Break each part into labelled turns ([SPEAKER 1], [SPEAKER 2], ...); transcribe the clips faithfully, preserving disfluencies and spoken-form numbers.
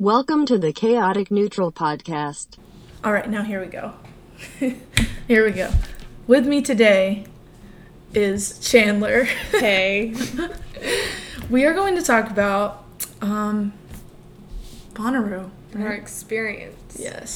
[SPEAKER 1] Welcome to the Chaotic Neutral Podcast.
[SPEAKER 2] All right, now here we go. Here we go. With me today is Chandler.
[SPEAKER 3] Hey.
[SPEAKER 2] We are going to talk about um, Bonnaroo.
[SPEAKER 3] Right? Our experience.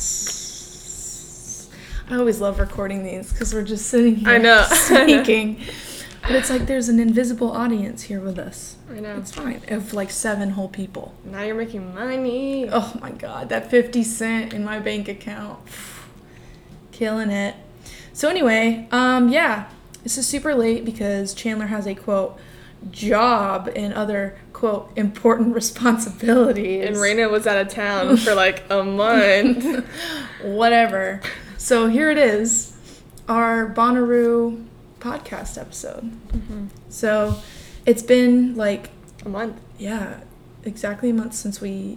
[SPEAKER 2] Yes. I always love recording these because we're just sitting here
[SPEAKER 3] I know.
[SPEAKER 2] speaking. But it's like there's an invisible audience here with us.
[SPEAKER 3] I know.
[SPEAKER 2] It's fine. Of like seven whole people.
[SPEAKER 3] Now you're making money.
[SPEAKER 2] Oh my god, that fifty cent in my bank account. Killing it. So anyway, um, yeah, this is super late because Chandler has a, quote, job and other, quote, important responsibilities.
[SPEAKER 3] And Raina was out of town for like a month.
[SPEAKER 2] Whatever. So here it is, our Bonnaroo podcast episode.
[SPEAKER 3] Mm-hmm.
[SPEAKER 2] So it's been like
[SPEAKER 3] a month.
[SPEAKER 2] Yeah, exactly a month since we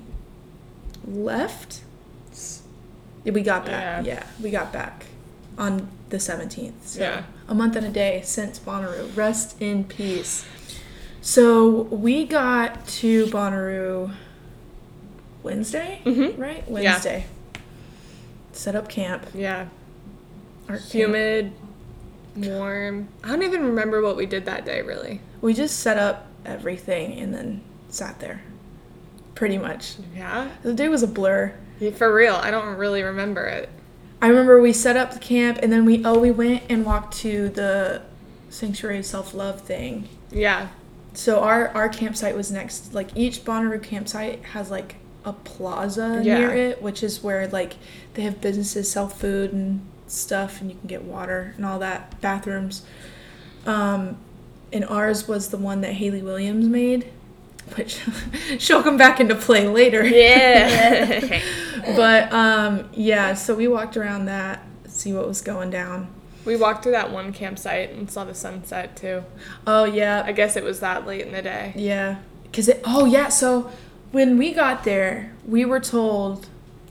[SPEAKER 2] left. Yeah, we got back. Yeah. yeah, we got back on the seventeenth. So
[SPEAKER 3] yeah.
[SPEAKER 2] A month and a day since Bonnaroo. Rest in peace. So we got to Bonnaroo Wednesday,
[SPEAKER 3] mm-hmm.
[SPEAKER 2] right? Wednesday. Yeah. Set up camp.
[SPEAKER 3] Yeah.
[SPEAKER 2] Our
[SPEAKER 3] Humid,
[SPEAKER 2] camp.
[SPEAKER 3] warm. I don't even remember what we did that day, really.
[SPEAKER 2] We just set up everything and then sat there. Pretty much.
[SPEAKER 3] Yeah?
[SPEAKER 2] The day was a blur.
[SPEAKER 3] Yeah, for real. I don't really remember it.
[SPEAKER 2] I remember we set up the camp and then we, oh, we went and walked to the Sanctuary of Self-Love thing.
[SPEAKER 3] Yeah.
[SPEAKER 2] So our, our campsite was next. Like, each Bonnaroo campsite has, like, a plaza
[SPEAKER 3] yeah.
[SPEAKER 2] near it, which is where, like, they have businesses sell food and stuff and you can get water and all that, bathrooms. Um, and ours was the one that Hayley Williams made, which she'll come back into play later.
[SPEAKER 3] Yeah.
[SPEAKER 2] But, um, yeah, so we walked around that, see what was going down.
[SPEAKER 3] We walked to that one campsite and saw the sunset, too.
[SPEAKER 2] Oh, yeah.
[SPEAKER 3] I guess it was that late in the day.
[SPEAKER 2] Yeah. Cause it, oh, yeah, so when we got there, we were told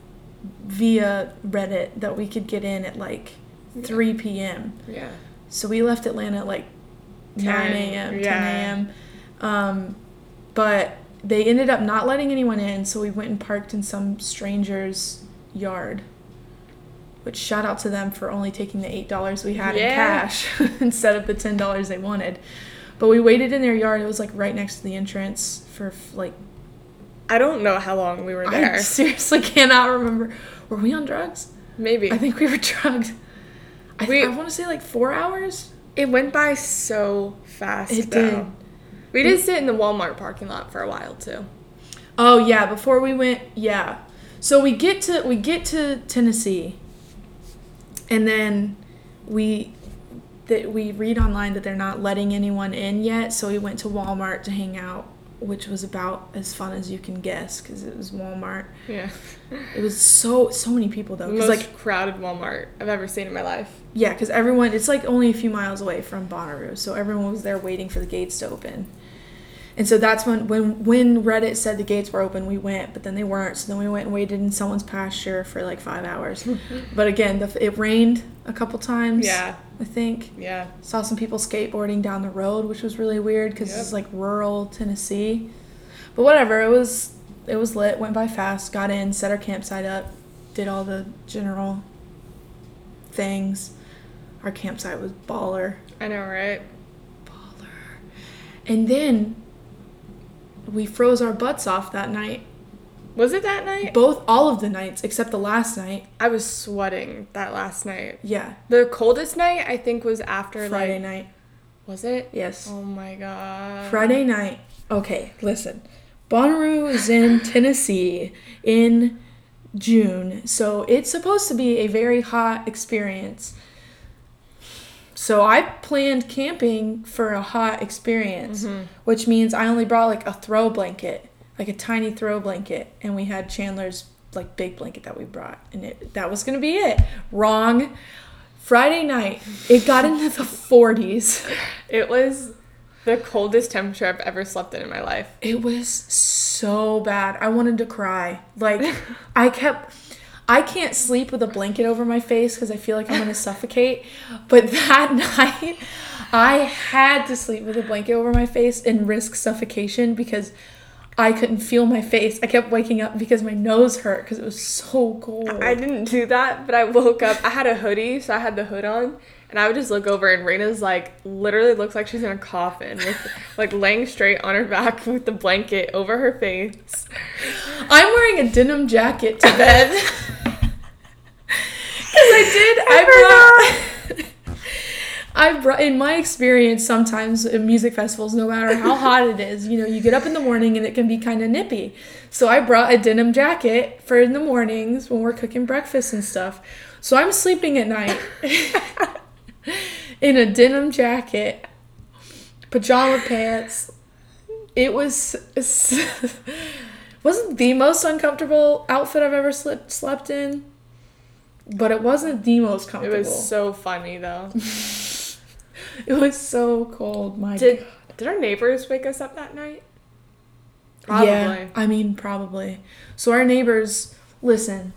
[SPEAKER 2] via Reddit that we could get in at, like, three p.m.
[SPEAKER 3] Yeah.
[SPEAKER 2] So we left Atlanta at, like, nine a.m.,
[SPEAKER 3] yeah.
[SPEAKER 2] ten a.m. Um, but they ended up not letting anyone in, so we went and parked in some stranger's yard. Which, shout out to them for only taking the eight dollars we had
[SPEAKER 3] yeah.
[SPEAKER 2] in cash instead of the ten dollars they wanted. But we waited in their yard. It was, like, right next to the entrance for, like...
[SPEAKER 3] I don't know how long we were there.
[SPEAKER 2] I seriously cannot remember. Were we on drugs?
[SPEAKER 3] Maybe.
[SPEAKER 2] I think we were drugged. I,
[SPEAKER 3] we,
[SPEAKER 2] I want to say, like, four hours?
[SPEAKER 3] It went by so fast,
[SPEAKER 2] It
[SPEAKER 3] though.
[SPEAKER 2] did.
[SPEAKER 3] We did sit in the Walmart parking lot for a while, too.
[SPEAKER 2] Oh, yeah. Before we went... Yeah. So we get to we get to Tennessee... And then we that we read online that they're not letting anyone in yet, so we went to Walmart to hang out, which was about as fun as you can guess because it was Walmart.
[SPEAKER 3] Yeah.
[SPEAKER 2] It was so so many people though.
[SPEAKER 3] The most
[SPEAKER 2] like
[SPEAKER 3] crowded Walmart I've ever seen in my life.
[SPEAKER 2] Yeah, because everyone it's like only a few miles away from Bonnaroo, so everyone was there waiting for the gates to open. And so that's when, when when Reddit said the gates were open, we went, but then they weren't. So then we went and waited in someone's pasture for like five hours. But again, the, it rained a couple times.
[SPEAKER 3] Yeah.
[SPEAKER 2] I think.
[SPEAKER 3] Yeah.
[SPEAKER 2] Saw some people skateboarding down the road, which was really weird because
[SPEAKER 3] yep.
[SPEAKER 2] it's like rural Tennessee. But whatever, it was it was lit. Went by fast. Got in, set our campsite up, did all the general things. Our campsite was baller.
[SPEAKER 3] I know, right?
[SPEAKER 2] Baller. And then. We froze our butts off that night.
[SPEAKER 3] Was it that night?
[SPEAKER 2] Both, all of the nights, except the last night.
[SPEAKER 3] I was sweating that last night.
[SPEAKER 2] Yeah.
[SPEAKER 3] The coldest night, I think, was after,
[SPEAKER 2] Friday
[SPEAKER 3] like...
[SPEAKER 2] night.
[SPEAKER 3] Was it?
[SPEAKER 2] Yes.
[SPEAKER 3] Oh, my God.
[SPEAKER 2] Friday night. Okay, listen. Bonnaroo is in Tennessee in June, so it's supposed to be a very hot experience. So I planned camping for a hot experience, mm-hmm. which means I only brought like a throw blanket, like a tiny throw blanket, and we had Chandler's like big blanket that we brought, and it that was gonna be it. Wrong. Friday night, it got into the forties.
[SPEAKER 3] It was the coldest temperature I've ever slept in in my life.
[SPEAKER 2] It was so bad. I wanted to cry. Like I kept. I can't sleep with a blanket over my face because I feel like I'm going to suffocate. But that night, I had to sleep with a blanket over my face and risk suffocation because I couldn't feel my face. I kept waking up because my nose hurt because it was so cold.
[SPEAKER 3] I didn't do that, but I woke up. I had a hoodie, so I had the hood on. And I would just look over, and Raina's, like, literally looks like she's in a coffin. With, like, laying straight on her back with the blanket over her face.
[SPEAKER 2] I'm wearing a denim jacket to bed. Because I did. I, I brought... I brought, in my experience, sometimes in music festivals, no matter how hot it is, you know, you get up in the morning and it can be kind of nippy. So I brought a denim jacket for in the mornings when we're cooking breakfast and stuff. So I'm sleeping at night in a denim jacket, pajama pants. It was wasn't the most uncomfortable outfit I've ever slept slept in, but it wasn't the most comfortable.
[SPEAKER 3] It was so funny, though.
[SPEAKER 2] It was so cold. My
[SPEAKER 3] did,
[SPEAKER 2] God.
[SPEAKER 3] Did our neighbors wake us up that night? Probably.
[SPEAKER 2] Yeah, I mean, probably. So our neighbors, listen,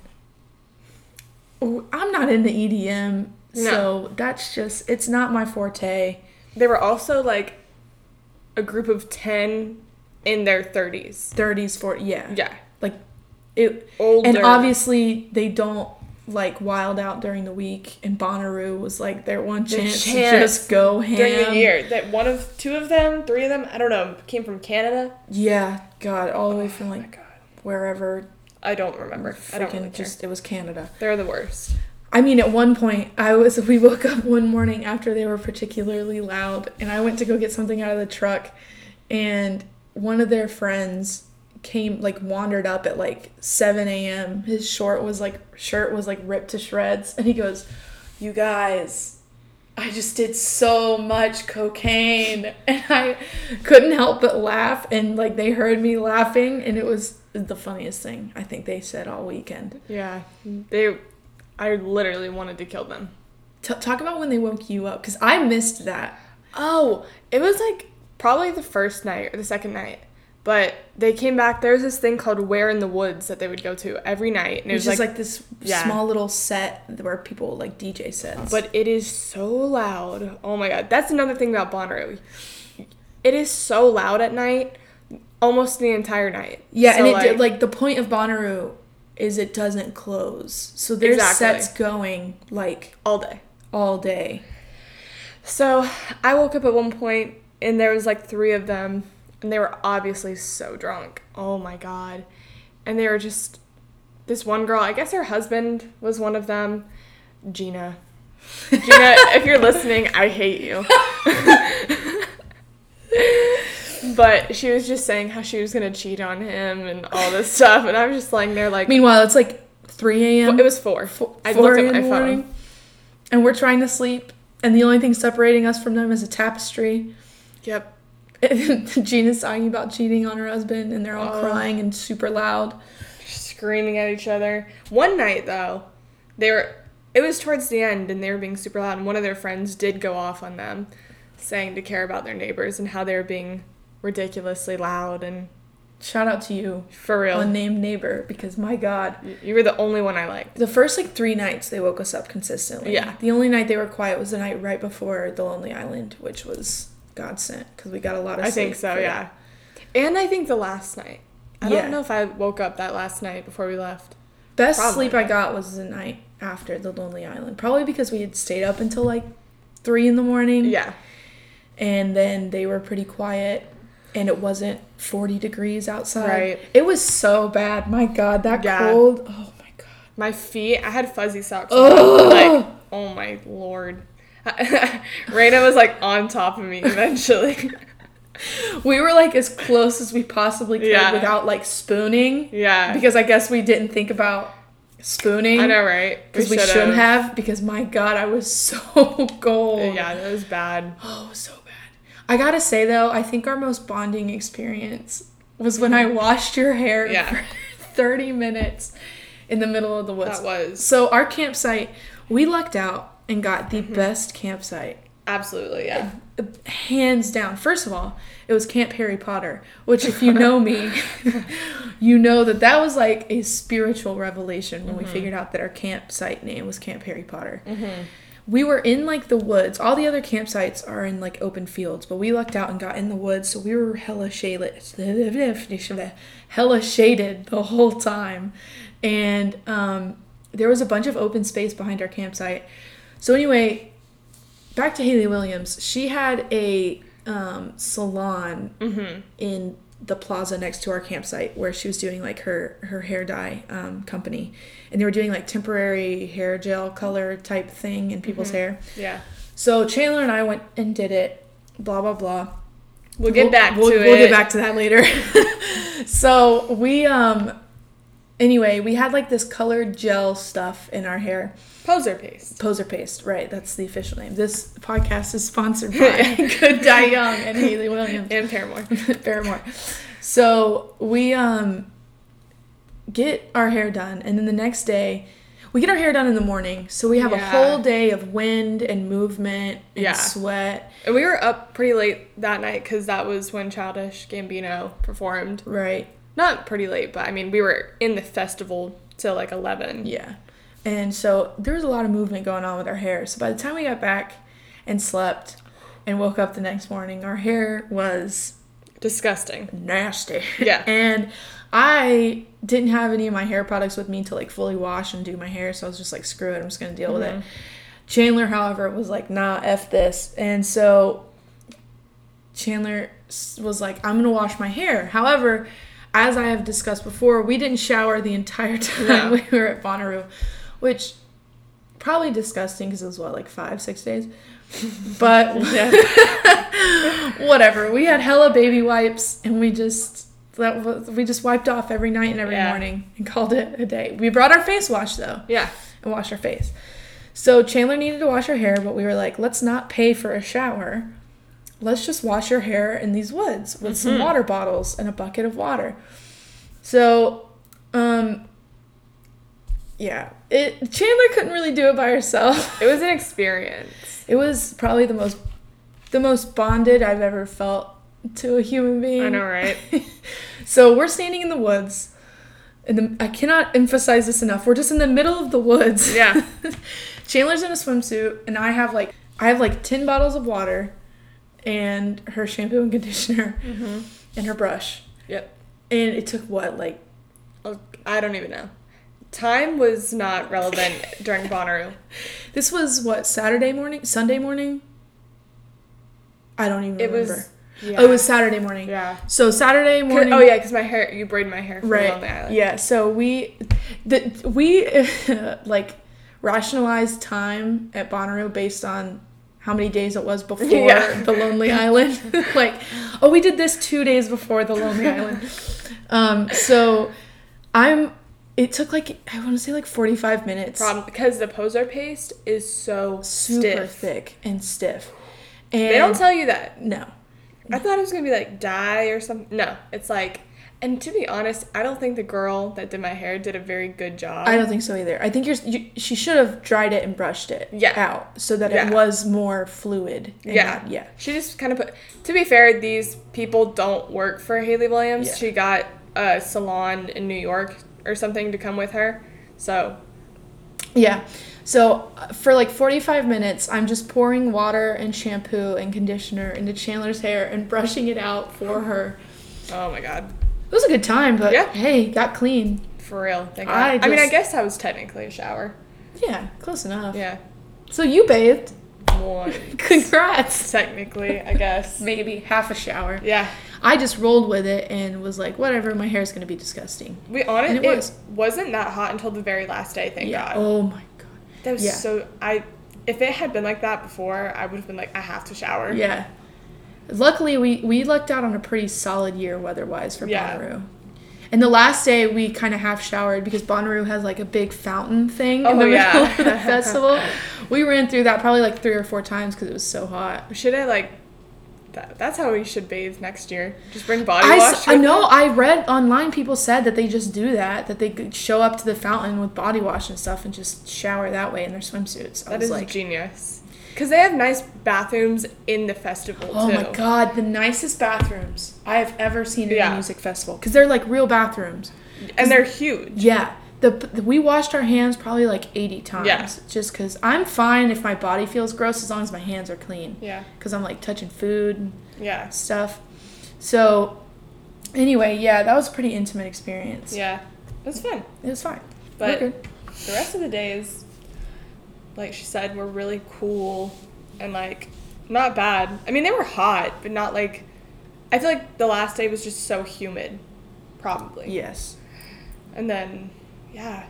[SPEAKER 2] I'm not into E D M, no. So that's just, it's not my forte.
[SPEAKER 3] They were also, like, a group of ten in their thirties.
[SPEAKER 2] thirties, forties, yeah.
[SPEAKER 3] Yeah.
[SPEAKER 2] Like, it,
[SPEAKER 3] older.
[SPEAKER 2] And obviously, they don't, like, wild out during the week, and Bonnaroo was, like, their one chance, chance to just go ham.
[SPEAKER 3] During the year. That one of, two of them, three of them, I don't know, came from Canada.
[SPEAKER 2] Yeah, God, all the way from, like,
[SPEAKER 3] God.
[SPEAKER 2] wherever.
[SPEAKER 3] I don't remember. I don't really
[SPEAKER 2] just, it was Canada.
[SPEAKER 3] They're the worst.
[SPEAKER 2] I mean, at one point, I was, we woke up one morning after they were particularly loud, and I went to go get something out of the truck, and one of their friends came, like, wandered up at, like, seven a.m. His short was, like, shirt was, like, ripped to shreds, and he goes, "You guys, I just did so much cocaine," and I couldn't help but laugh, and, like, they heard me laughing, and it was the funniest thing I think they said all weekend.
[SPEAKER 3] Yeah, they... I literally wanted to kill them.
[SPEAKER 2] T- talk about when they woke you up, because I missed that.
[SPEAKER 3] Oh, it was like probably the first night or the second night. But they came back. There was this thing called Where in the Woods that they would go to every night. And
[SPEAKER 2] it was,
[SPEAKER 3] it was
[SPEAKER 2] just
[SPEAKER 3] like,
[SPEAKER 2] like this
[SPEAKER 3] yeah.
[SPEAKER 2] small little set where people, like, D J sets.
[SPEAKER 3] But it is so loud. Oh my God. That's another thing about Bonnaroo. It is so loud at night, almost the entire night.
[SPEAKER 2] Yeah,
[SPEAKER 3] so
[SPEAKER 2] and it
[SPEAKER 3] like,
[SPEAKER 2] did, like, the point of Bonnaroo is it doesn't close. So there's
[SPEAKER 3] exactly.
[SPEAKER 2] sets going, like,
[SPEAKER 3] all day.
[SPEAKER 2] All day.
[SPEAKER 3] So I woke up at one point, and there was, like, three of them, and they were obviously so drunk. Oh, my God. And they were just, this one girl, I guess her husband was one of them, Gina. Gina, if you're listening, I hate you. But she was just saying how she was going to cheat on him and all this stuff. And I was just lying there like...
[SPEAKER 2] Meanwhile, it's like three a.m.
[SPEAKER 3] It was four.
[SPEAKER 2] four
[SPEAKER 3] I looked at my
[SPEAKER 2] morning,
[SPEAKER 3] phone.
[SPEAKER 2] And we're trying to sleep. And the only thing separating us from them is a tapestry.
[SPEAKER 3] Yep.
[SPEAKER 2] Gina's talking about cheating on her husband. And they're all oh. crying and super loud.
[SPEAKER 3] Screaming at each other. One night, though, they were... It was towards the end, and they were being super loud. And one of their friends did go off on them, saying to care about their neighbors and how they were being... ridiculously loud. And
[SPEAKER 2] shout out to you,
[SPEAKER 3] for real,
[SPEAKER 2] unnamed neighbor, because my God,
[SPEAKER 3] you were the only one I liked.
[SPEAKER 2] The first like three nights they woke us up consistently.
[SPEAKER 3] Yeah,
[SPEAKER 2] the only night they were quiet was the night right before the Lonely Island, which was God sent because we got a lot of
[SPEAKER 3] I
[SPEAKER 2] sleep.
[SPEAKER 3] think so, yeah. That. And I think the last night. I
[SPEAKER 2] yeah.
[SPEAKER 3] don't know if I woke up that last night before we left.
[SPEAKER 2] Best
[SPEAKER 3] Probably.
[SPEAKER 2] sleep I got was the night after the Lonely Island, probably because we had stayed up until like three in the morning.
[SPEAKER 3] Yeah,
[SPEAKER 2] and then they were pretty quiet. And it wasn't forty degrees outside.
[SPEAKER 3] Right.
[SPEAKER 2] It was so bad. My God, that
[SPEAKER 3] yeah.
[SPEAKER 2] cold. Oh, my God.
[SPEAKER 3] My feet, I had fuzzy socks on. Like, oh, my Lord. Raina was, like, on top of me eventually.
[SPEAKER 2] We were, like, as close as we possibly could
[SPEAKER 3] yeah.
[SPEAKER 2] without, like, spooning.
[SPEAKER 3] Yeah.
[SPEAKER 2] Because I guess we didn't think about spooning.
[SPEAKER 3] I know, right?
[SPEAKER 2] Because we, we shouldn't have. Because, my God, I was so cold.
[SPEAKER 3] Yeah, that was bad.
[SPEAKER 2] Oh, it was so bad. I gotta say, though, I think our most bonding experience was when I washed your hair
[SPEAKER 3] yeah.
[SPEAKER 2] for thirty minutes in the middle of the woods.
[SPEAKER 3] That was.
[SPEAKER 2] So our campsite, we lucked out and got the
[SPEAKER 3] mm-hmm.
[SPEAKER 2] best campsite.
[SPEAKER 3] Absolutely, yeah.
[SPEAKER 2] Hands down. First of all, it was Camp Harry Potter, which if you know me, you know that that was like a spiritual revelation when mm-hmm. we figured out that our campsite name was Camp Harry Potter.
[SPEAKER 3] Mm-hmm.
[SPEAKER 2] we were in like the woods. All the other campsites are in like open fields, but we lucked out and got in the woods, so we were hella shaded, hella shaded the whole time. And um, there was a bunch of open space behind our campsite. So anyway, back to Hayley Williams. She had a um, salon
[SPEAKER 3] Mm-hmm.
[SPEAKER 2] in the plaza next to our campsite where she was doing like her her hair dye um, company, and they were doing like temporary hair gel color type thing in people's
[SPEAKER 3] Mm-hmm.
[SPEAKER 2] hair.
[SPEAKER 3] Yeah.
[SPEAKER 2] So Chandler and I went and did it. Blah blah blah.
[SPEAKER 3] We'll get back
[SPEAKER 2] we'll,
[SPEAKER 3] to
[SPEAKER 2] we'll,
[SPEAKER 3] it.
[SPEAKER 2] We'll get back to that later. So we um anyway we had like this colored gel stuff in our hair.
[SPEAKER 3] Poser paste.
[SPEAKER 2] Poser paste, right? That's the official name. This podcast is sponsored by Good Die Young and Hayley Williams
[SPEAKER 3] And Paramore.
[SPEAKER 2] Paramore. So we um get our hair done, and then the next day we get our hair done in the morning. So we have
[SPEAKER 3] Yeah.
[SPEAKER 2] a whole day of wind and movement and
[SPEAKER 3] Yeah.
[SPEAKER 2] sweat.
[SPEAKER 3] And we were up pretty late that night because that was when Childish Gambino performed.
[SPEAKER 2] Right.
[SPEAKER 3] Not pretty late, but I mean, we were in the festival till like eleven.
[SPEAKER 2] Yeah. And so there was a lot of movement going on with our hair. So by the time we got back and slept and woke up the next morning, our hair was
[SPEAKER 3] Disgusting.
[SPEAKER 2] nasty.
[SPEAKER 3] Yeah.
[SPEAKER 2] And I didn't have any of my hair products with me to like fully wash and do my hair, so I was just like, screw it, I'm just gonna deal with it. Chandler, however, was like, nah, F this. And so Chandler s- was like, I'm gonna wash my hair. However, as I have discussed before, we didn't shower the entire time
[SPEAKER 3] No.
[SPEAKER 2] we were at Bonnaroo, which probably disgusting because it was what, like five, six days? But whatever. We had hella baby wipes, and we just that was, we just wiped off every night and every
[SPEAKER 3] Yeah.
[SPEAKER 2] morning and called it a day. We brought our face wash though,
[SPEAKER 3] Yeah.
[SPEAKER 2] and washed our face. So Chandler needed to wash her hair, but we were like, let's not pay for a shower. Let's just wash your hair in these woods with some water bottles and a bucket of water. So, um, yeah, it Chandler couldn't really do it by herself.
[SPEAKER 3] It was an experience.
[SPEAKER 2] It was probably the most the most bonded I've ever felt to a human being.
[SPEAKER 3] I know, right?
[SPEAKER 2] So we're standing in the woods. And the, I cannot emphasize this enough. We're just in the middle of the woods.
[SPEAKER 3] Yeah.
[SPEAKER 2] Chandler's in a swimsuit, and I have like I have like ten bottles of water, and her shampoo and conditioner,
[SPEAKER 3] Mm-hmm.
[SPEAKER 2] and her brush.
[SPEAKER 3] Yep.
[SPEAKER 2] And it took what, like
[SPEAKER 3] Oh, I don't even know. Time was not relevant during Bonnaroo.
[SPEAKER 2] this was what, Saturday morning, Sunday morning? I don't even
[SPEAKER 3] It
[SPEAKER 2] remember.
[SPEAKER 3] was. Yeah.
[SPEAKER 2] Oh, it was Saturday morning.
[SPEAKER 3] Yeah.
[SPEAKER 2] So Saturday morning.
[SPEAKER 3] Oh yeah, because my hair, you braid my hair for
[SPEAKER 2] Right.
[SPEAKER 3] Lonely Island.
[SPEAKER 2] Yeah. So we, the we like rationalized time at Bonnaroo based on how many days it was before
[SPEAKER 3] Yeah.
[SPEAKER 2] the Lonely Island. Like, oh, we did this two days before the Lonely Island. Um. So, I'm. It took like I want to say like forty-five minutes.
[SPEAKER 3] Problem because the poser paste is so
[SPEAKER 2] Super
[SPEAKER 3] stiff.
[SPEAKER 2] thick and stiff. And
[SPEAKER 3] They don't tell you that.
[SPEAKER 2] no.
[SPEAKER 3] I thought it was gonna be like dye or something. No, it's like. And to be honest, I don't think the girl that did my hair did a very good job.
[SPEAKER 2] I don't think so either. I think you're, you, she should have dried it and brushed it
[SPEAKER 3] Yeah.
[SPEAKER 2] out so that
[SPEAKER 3] Yeah.
[SPEAKER 2] it was more fluid. and
[SPEAKER 3] Yeah.
[SPEAKER 2] not- yeah.
[SPEAKER 3] She just kind of put. To be fair, these people don't work for Hayley Williams.
[SPEAKER 2] Yeah.
[SPEAKER 3] She got a salon in New York or something to come with her. So.
[SPEAKER 2] Yeah. So uh, for like forty-five minutes, I'm just pouring water and shampoo and conditioner into Chandler's hair and brushing it out for her.
[SPEAKER 3] Oh my god.
[SPEAKER 2] It was a good time, but
[SPEAKER 3] Yeah.
[SPEAKER 2] hey, got clean.
[SPEAKER 3] For real. Thank God.
[SPEAKER 2] I
[SPEAKER 3] I, mean, I
[SPEAKER 2] just-
[SPEAKER 3] guess that was technically a shower.
[SPEAKER 2] Yeah, close enough.
[SPEAKER 3] Yeah.
[SPEAKER 2] So you bathed.
[SPEAKER 3] One.
[SPEAKER 2] Congrats.
[SPEAKER 3] Technically, I guess.
[SPEAKER 2] Maybe half a shower.
[SPEAKER 3] Yeah.
[SPEAKER 2] I just rolled with it and was like, whatever, my hair's going to be disgusting.
[SPEAKER 3] We on it,
[SPEAKER 2] And it
[SPEAKER 3] it,
[SPEAKER 2] was.
[SPEAKER 3] wasn't that hot until the very last day, thank
[SPEAKER 2] yeah.
[SPEAKER 3] God.
[SPEAKER 2] Oh my God.
[SPEAKER 3] That was
[SPEAKER 2] yeah.
[SPEAKER 3] so I if it had been like that before, I would have been like, I have to shower.
[SPEAKER 2] Yeah. Luckily, we, we lucked out on a pretty solid year weather-wise for
[SPEAKER 3] Yeah.
[SPEAKER 2] Bonnaroo. And the last day, we kind of half showered because Bonnaroo has like a big fountain thing
[SPEAKER 3] Oh,
[SPEAKER 2] in the
[SPEAKER 3] yeah.
[SPEAKER 2] middle of the festival. We ran through that probably like three or four times because it was so hot.
[SPEAKER 3] We should have like that, that's how we should bathe next year. Just bring body
[SPEAKER 2] I,
[SPEAKER 3] wash.
[SPEAKER 2] s- I
[SPEAKER 3] with
[SPEAKER 2] know,
[SPEAKER 3] it.
[SPEAKER 2] I read online people said that they just do that, that they could show up to the fountain with body wash and stuff and just shower that way in their swimsuits. I
[SPEAKER 3] That
[SPEAKER 2] was
[SPEAKER 3] is
[SPEAKER 2] like,
[SPEAKER 3] genius. Because they have nice bathrooms in the festival
[SPEAKER 2] oh
[SPEAKER 3] too.
[SPEAKER 2] my God, the nicest bathrooms I have ever seen at
[SPEAKER 3] Yeah.
[SPEAKER 2] a music festival because they're like real bathrooms.
[SPEAKER 3] And they're huge.
[SPEAKER 2] Yeah, the, the we washed our hands probably like eighty times.
[SPEAKER 3] Yeah.
[SPEAKER 2] Just because I'm fine if my body feels gross as long as my hands are clean.
[SPEAKER 3] Yeah.
[SPEAKER 2] Because I'm like touching food and
[SPEAKER 3] Yeah.
[SPEAKER 2] stuff. So anyway, yeah, that was a pretty intimate experience.
[SPEAKER 3] Yeah. It was fun.
[SPEAKER 2] It was fine.
[SPEAKER 3] But
[SPEAKER 2] We're good.
[SPEAKER 3] the rest of the days, like she said, were really cool and like not bad. I mean, they were hot, but not like. I feel like the last day was just so humid, probably.
[SPEAKER 2] Yes.
[SPEAKER 3] And then, yeah,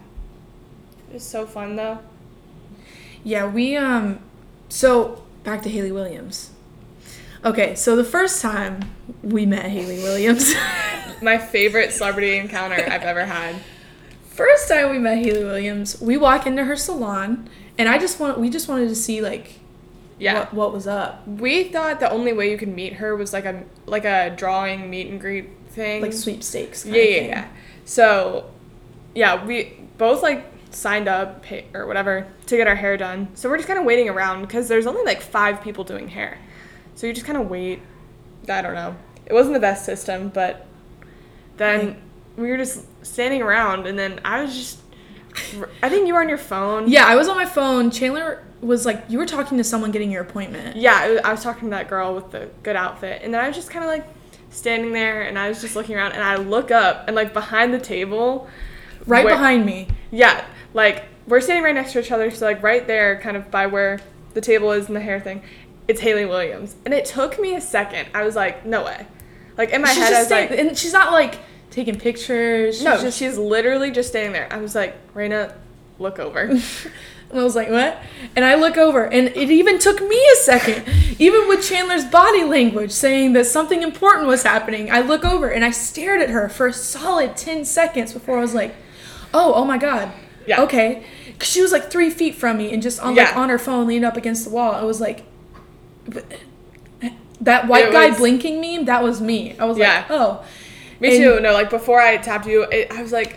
[SPEAKER 3] it was so fun though.
[SPEAKER 2] Yeah, we um. So back to Hayley Williams. Okay, so the first time we met Hayley Williams.
[SPEAKER 3] My favorite celebrity encounter I've ever had.
[SPEAKER 2] First time we met Hayley Williams, we walk into her salon, and I just want we just wanted to see like.
[SPEAKER 3] Yeah.
[SPEAKER 2] What, what was up?
[SPEAKER 3] We thought the only way you could meet her was like a like a drawing meet and greet thing.
[SPEAKER 2] Like sweepstakes. Kind
[SPEAKER 3] Yeah,
[SPEAKER 2] of
[SPEAKER 3] yeah,
[SPEAKER 2] thing.
[SPEAKER 3] yeah. So, yeah, we both like signed up pay, or whatever to get our hair done. So we're just kind of waiting around because there's only like five people doing hair. So you just kind of wait. I don't know. It wasn't the best system, but then
[SPEAKER 2] Right.
[SPEAKER 3] we were just standing around, and then I was just. I think you were on your phone.
[SPEAKER 2] Yeah, I was on my phone. Chandler was like, you were talking to someone getting your appointment.
[SPEAKER 3] Yeah, I was- I was talking to that girl with the good outfit, and then I was just kind of like standing there, and I was just looking around, and I look up, and like behind the table,
[SPEAKER 2] Right
[SPEAKER 3] where-
[SPEAKER 2] behind me.
[SPEAKER 3] yeah, like we're standing right next to each other, so like right there, kind of by where the table is and the hair thing, it's Hayley Williams, and it took me a second. I was like, no way, like in my
[SPEAKER 2] She's
[SPEAKER 3] head, I
[SPEAKER 2] just
[SPEAKER 3] was
[SPEAKER 2] standing,
[SPEAKER 3] like,
[SPEAKER 2] and she's not like taking pictures. She's
[SPEAKER 3] no,
[SPEAKER 2] just,
[SPEAKER 3] she's literally just standing there. I was like, Raina, look over.
[SPEAKER 2] and I was like, what? And I look over, and it even took me a second, even with Chandler's body language saying that something important was happening. I look over, and I stared at her for a solid ten seconds before I was like, oh, oh my God.
[SPEAKER 3] Yeah.
[SPEAKER 2] Okay. Because she was like three feet from me and just on, like,
[SPEAKER 3] Yeah.
[SPEAKER 2] on her phone, leaned up against the wall. I was like, that white
[SPEAKER 3] It
[SPEAKER 2] guy
[SPEAKER 3] was-
[SPEAKER 2] blinking meme, that was me. I was
[SPEAKER 3] Yeah.
[SPEAKER 2] like, oh.
[SPEAKER 3] Me
[SPEAKER 2] And-
[SPEAKER 3] too. No, like before I tapped you, it, I was like,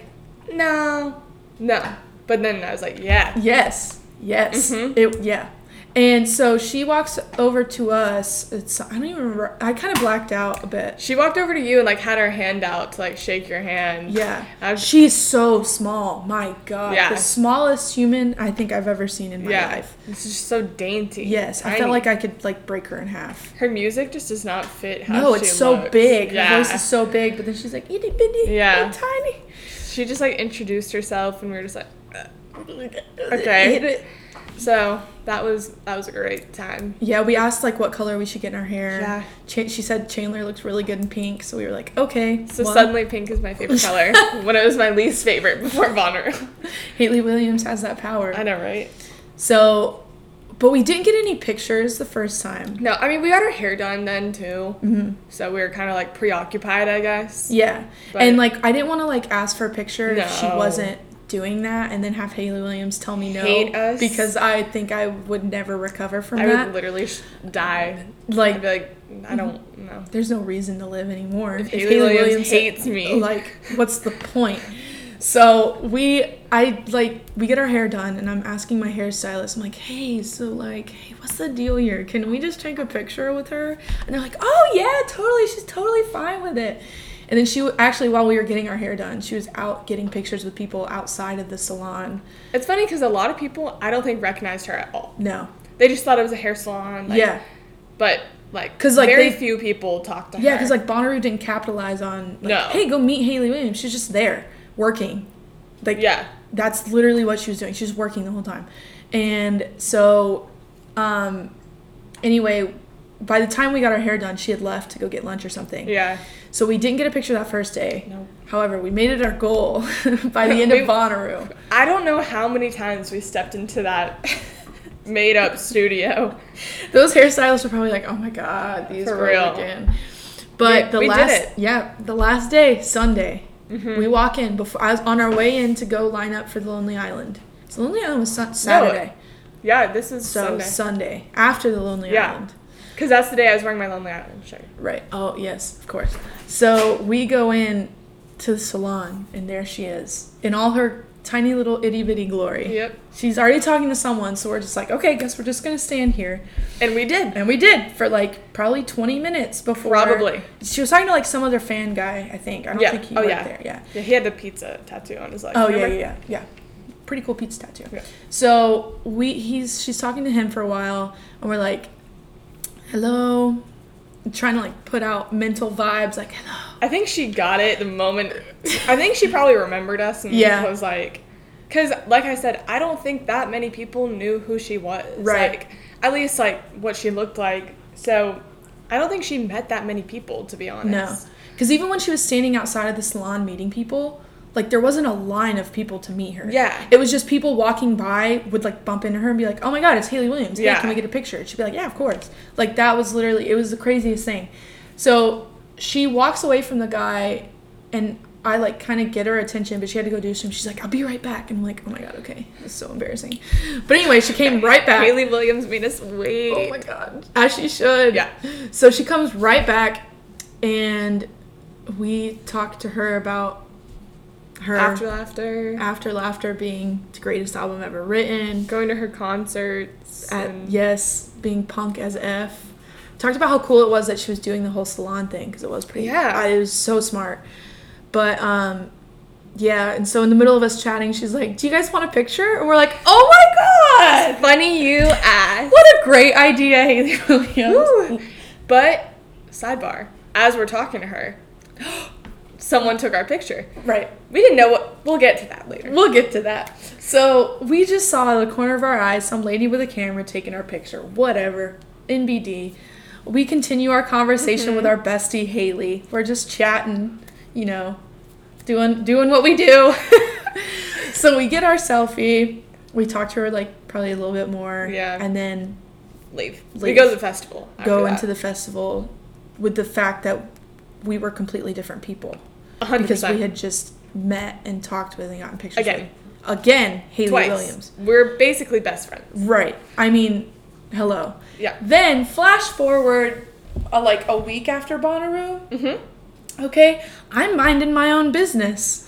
[SPEAKER 3] no, no. But then I was like, yeah.
[SPEAKER 2] Yes. Yes.
[SPEAKER 3] Mhm.
[SPEAKER 2] It yeah. And so she walks over to us. It's I don't even remember. I kind of blacked out a bit.
[SPEAKER 3] She walked over to you and like had her hand out to like shake your hand.
[SPEAKER 2] Yeah.
[SPEAKER 3] I was,
[SPEAKER 2] She's so small. My God.
[SPEAKER 3] Yeah.
[SPEAKER 2] The smallest human I think I've ever seen in my
[SPEAKER 3] yeah.
[SPEAKER 2] life.
[SPEAKER 3] It's just so dainty.
[SPEAKER 2] Yes. I
[SPEAKER 3] tiny.
[SPEAKER 2] felt like I could like break her in half.
[SPEAKER 3] her music just does not fit how
[SPEAKER 2] No,
[SPEAKER 3] she
[SPEAKER 2] it's so
[SPEAKER 3] looks.
[SPEAKER 2] big.
[SPEAKER 3] Yeah.
[SPEAKER 2] Her voice is so big, but then she's like itty bitty.
[SPEAKER 3] Yeah.
[SPEAKER 2] and tiny.
[SPEAKER 3] She just like introduced herself and we were just like,
[SPEAKER 2] Okay.
[SPEAKER 3] okay. So that was that was a great time.
[SPEAKER 2] Yeah, we asked like what color we should get in our hair.
[SPEAKER 3] Yeah.
[SPEAKER 2] Ch- she said Chandler looks really good in pink, so we were like, okay.
[SPEAKER 3] So
[SPEAKER 2] well,
[SPEAKER 3] suddenly pink is my favorite color when it was my least favorite before Bonnaroo.
[SPEAKER 2] Haley Williams has that power.
[SPEAKER 3] I know, right?
[SPEAKER 2] So, but we didn't get any pictures the first time.
[SPEAKER 3] No, I mean we got our hair done then too.
[SPEAKER 2] Mm-hmm.
[SPEAKER 3] So we were kind of like preoccupied, I guess.
[SPEAKER 2] Yeah,
[SPEAKER 3] But-
[SPEAKER 2] and like I didn't want to like ask for a picture if she
[SPEAKER 3] No.
[SPEAKER 2] wasn't doing that, and then have Haley Williams tell me no,
[SPEAKER 3] Hate us.
[SPEAKER 2] because I think I would never recover from
[SPEAKER 3] I
[SPEAKER 2] that.
[SPEAKER 3] would literally sh- die.
[SPEAKER 2] Like,
[SPEAKER 3] I'd be like, I don't know.
[SPEAKER 2] there's no reason to live anymore.
[SPEAKER 3] If Haley Williams hates me.
[SPEAKER 2] like, what's the point? So we, I like, we get our hair done, and I'm asking my hairstylist. I'm like, hey, so like, hey, what's the deal here? Can we just take a picture with her? And they're like, oh yeah, totally. She's totally fine with it. And then she w- actually, while we were getting our hair done, she was out getting pictures with people outside of the salon.
[SPEAKER 3] It's funny because a lot of people I don't think recognized her at all.
[SPEAKER 2] No.
[SPEAKER 3] They just thought it was a hair salon. Like,
[SPEAKER 2] Yeah.
[SPEAKER 3] But like,
[SPEAKER 2] 'Cause, like,
[SPEAKER 3] very
[SPEAKER 2] they-
[SPEAKER 3] few people talked to her.
[SPEAKER 2] Yeah, because like Bonnaroo didn't capitalize on like,
[SPEAKER 3] No.
[SPEAKER 2] hey, go meet Haley Williams. She's just there working. Like,
[SPEAKER 3] Yeah.
[SPEAKER 2] that's literally what she was doing. She was working the whole time. And so, um, anyway, by the time we got our hair done, she had left to go get lunch or something.
[SPEAKER 3] Yeah.
[SPEAKER 2] So we didn't get a picture that first day.
[SPEAKER 3] No.
[SPEAKER 2] However, we made it our goal by the end of
[SPEAKER 3] We-
[SPEAKER 2] Bonnaroo.
[SPEAKER 3] I don't know how many times we stepped into that made up studio.
[SPEAKER 2] Those hairstylists were probably like, "Oh my God, these
[SPEAKER 3] For
[SPEAKER 2] girls
[SPEAKER 3] real.
[SPEAKER 2] again." But
[SPEAKER 3] We-
[SPEAKER 2] the
[SPEAKER 3] we did
[SPEAKER 2] last,
[SPEAKER 3] it.
[SPEAKER 2] yeah, the last day, Sunday,
[SPEAKER 3] Mhm.
[SPEAKER 2] we walk in before I was on our way in to go line up for the Lonely Island. So Lonely Island was sun- Saturday,
[SPEAKER 3] Yeah, this is
[SPEAKER 2] so
[SPEAKER 3] Sunday.
[SPEAKER 2] Sunday after the Lonely
[SPEAKER 3] Yeah.
[SPEAKER 2] Island.
[SPEAKER 3] Because that's the day I was wearing my Lonely Island shirt.
[SPEAKER 2] Right. Oh yes, of course. So we go in to the salon, and there she is in all her tiny little itty bitty Glory.
[SPEAKER 3] Yep.
[SPEAKER 2] She's already talking to someone, so we're just like, okay, guess we're just gonna stand here.
[SPEAKER 3] And we did.
[SPEAKER 2] And we did for like probably twenty minutes before.
[SPEAKER 3] Probably.
[SPEAKER 2] She was talking to like some other fan guy, I think. I don't
[SPEAKER 3] yeah.
[SPEAKER 2] think he
[SPEAKER 3] oh,
[SPEAKER 2] worked
[SPEAKER 3] yeah.
[SPEAKER 2] there. Yeah.
[SPEAKER 3] Yeah. He had the pizza tattoo on his leg.
[SPEAKER 2] Oh yeah,
[SPEAKER 3] remember?
[SPEAKER 2] yeah, yeah, yeah. Pretty cool pizza tattoo.
[SPEAKER 3] Yeah.
[SPEAKER 2] So we he's she's talking to him for a while, and we're like, hello. Trying to like put out mental vibes, like hello.
[SPEAKER 3] I think she got it the moment. I think she probably remembered us and
[SPEAKER 2] yeah.
[SPEAKER 3] was like, because like I said, I don't think that many people knew who she was.
[SPEAKER 2] Right.
[SPEAKER 3] Like, at least like what she looked like. So I don't think she met that many people, to be honest.
[SPEAKER 2] No, because even when she was standing outside of the salon meeting people, like there wasn't a line of people to meet her.
[SPEAKER 3] Yeah.
[SPEAKER 2] It was just people walking by would like bump into her and be like, oh my god, it's Hayley Williams. Hey,
[SPEAKER 3] yeah.
[SPEAKER 2] can we get a picture? And she'd be like, yeah, of course. Like that was literally, it was the craziest thing. So she walks away from the guy and I like kind of get her attention, but she had to go do something. She's like, I'll be right back. And I'm like, oh my god, okay. That's so embarrassing. But anyway, she came right back.
[SPEAKER 3] Hayley Williams made us wait.
[SPEAKER 2] Oh my god. As she should.
[SPEAKER 3] Yeah.
[SPEAKER 2] So she comes right back and we talk to her about her
[SPEAKER 3] After Laughter.
[SPEAKER 2] After Laughter being the greatest album ever written.
[SPEAKER 3] Going to her concerts.
[SPEAKER 2] At,
[SPEAKER 3] and
[SPEAKER 2] yes, being punk as F. Talked about how cool it was that she was doing the whole salon thing, because it was pretty,
[SPEAKER 3] yeah.
[SPEAKER 2] I, it was so smart. But, um, yeah, and so in the middle of us chatting, she's like, do you guys want a picture? And we're like, oh my god!
[SPEAKER 3] Funny you asked.
[SPEAKER 2] What a great idea, Hayley Williams.
[SPEAKER 3] Woo. But, sidebar, as we're talking to her, someone took our picture.
[SPEAKER 2] Right.
[SPEAKER 3] We didn't know what, we'll get to that later.
[SPEAKER 2] We'll get to that. So we just saw out of the corner of our eyes some lady with a camera taking our picture. Whatever. N B D. We continue our conversation mm-hmm. with our bestie Hayley. We're just chatting, you know, doing doing what we do. So we get our selfie. We talk to her like probably a little bit more.
[SPEAKER 3] Yeah.
[SPEAKER 2] And then
[SPEAKER 3] leave.
[SPEAKER 2] leave.
[SPEAKER 3] We go to the festival.
[SPEAKER 2] Go
[SPEAKER 3] that.
[SPEAKER 2] into the festival with the fact that we were completely different people.
[SPEAKER 3] one hundred percent.
[SPEAKER 2] Because we had just met and talked with and gotten pictures
[SPEAKER 3] Again.
[SPEAKER 2] with. Again, Hayley
[SPEAKER 3] Twice.
[SPEAKER 2] Williams.
[SPEAKER 3] We're basically best friends.
[SPEAKER 2] Right. I mean, hello.
[SPEAKER 3] Yeah.
[SPEAKER 2] Then, flash forward uh, like a week after Bonnaroo.
[SPEAKER 3] Mm-hmm.
[SPEAKER 2] Okay? I'm minding my own business.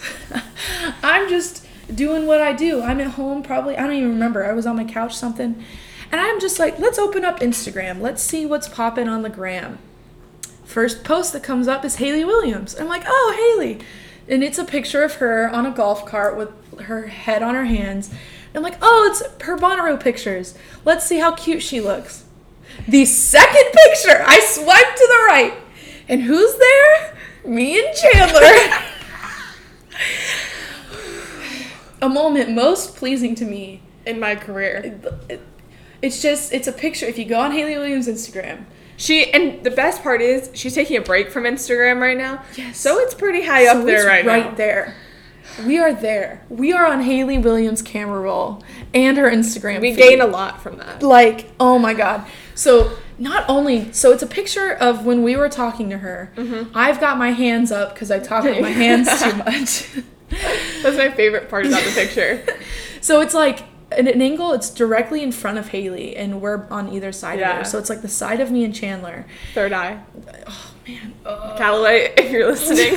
[SPEAKER 2] I'm just doing what I do. I'm at home probably. I don't even remember. I was on my couch something. And I'm just like, let's open up Instagram. Let's see what's popping on the gram. First post that comes up is Hayley Williams. I'm like, oh, Hayley. And it's a picture of her on a golf cart with her head on her hands. And I'm like, oh, it's her Bonnaroo pictures. Let's see how cute she looks. The second picture, I swipe to the right. And who's there? Me and Chandler. A moment most pleasing to me.
[SPEAKER 3] In my career.
[SPEAKER 2] It's just, it's a picture. If you go on Hayley Williams' Instagram,
[SPEAKER 3] She, and the best part is, she's taking a break from Instagram right now.
[SPEAKER 2] Yes.
[SPEAKER 3] So it's pretty high
[SPEAKER 2] so
[SPEAKER 3] up there
[SPEAKER 2] it's
[SPEAKER 3] right,
[SPEAKER 2] right
[SPEAKER 3] now.
[SPEAKER 2] there. We are there. We are on Hayley Williams' camera roll and her Instagram
[SPEAKER 3] We
[SPEAKER 2] feed.
[SPEAKER 3] gain a lot from that.
[SPEAKER 2] Like, oh my god. So not only, so it's a picture of when we were talking to her. Mm-hmm. I've got my hands up because I talk with my hands too much.
[SPEAKER 3] That's my favorite part about the picture.
[SPEAKER 2] So it's like, at an angle, it's directly in front of Hayley, and we're on either side
[SPEAKER 3] Yeah.
[SPEAKER 2] of her. So it's like the side of me and Chandler.
[SPEAKER 3] Third eye.
[SPEAKER 2] Oh, man. Uh.
[SPEAKER 3] Callaway, if you're listening.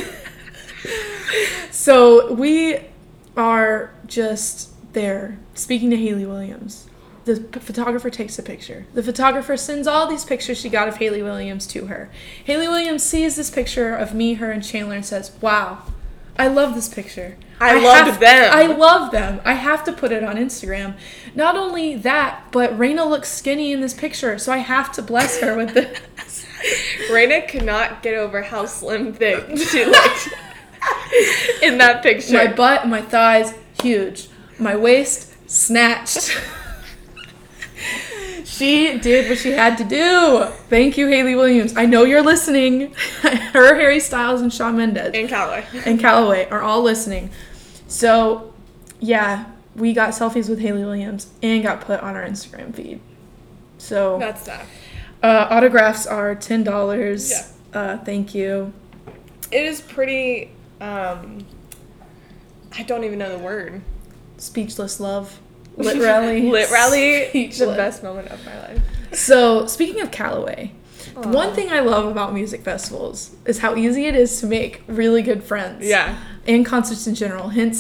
[SPEAKER 2] So we are just there speaking to Hayley Williams. The p- photographer takes a picture. The photographer sends all these pictures she got of Hayley Williams to her. Hayley Williams sees this picture of me, her, and Chandler and says, wow, I love this picture.
[SPEAKER 3] I, I loved
[SPEAKER 2] have,
[SPEAKER 3] them.
[SPEAKER 2] I love them. I have to put it on Instagram. Not only that, but Raina looks skinny in this picture, so I have to bless her with this.
[SPEAKER 3] Raina could not get over how slim thick she looked in that picture.
[SPEAKER 2] My butt and my thighs, huge. My waist, snatched. She did what she had to do. Thank you, Hayley Williams. I know you're listening. Her, Harry Styles, and Shawn Mendes.
[SPEAKER 3] And Callaway.
[SPEAKER 2] And Callaway are all listening. So, yeah, we got selfies with Hayley Williams and got put on our Instagram feed. So,
[SPEAKER 3] That's tough.
[SPEAKER 2] Uh, autographs are ten dollars.
[SPEAKER 3] Yeah.
[SPEAKER 2] Uh, thank you.
[SPEAKER 3] It is pretty, um, I don't even know the word.
[SPEAKER 2] Speechless love. Lit rally.
[SPEAKER 3] Lit rally,
[SPEAKER 2] Speechless.
[SPEAKER 3] the best moment of my life.
[SPEAKER 2] So, speaking of Callaway,
[SPEAKER 3] Aww.
[SPEAKER 2] the one thing I love about music festivals is how easy it is to make really good friends.
[SPEAKER 3] Yeah.
[SPEAKER 2] And concerts in general. Hence,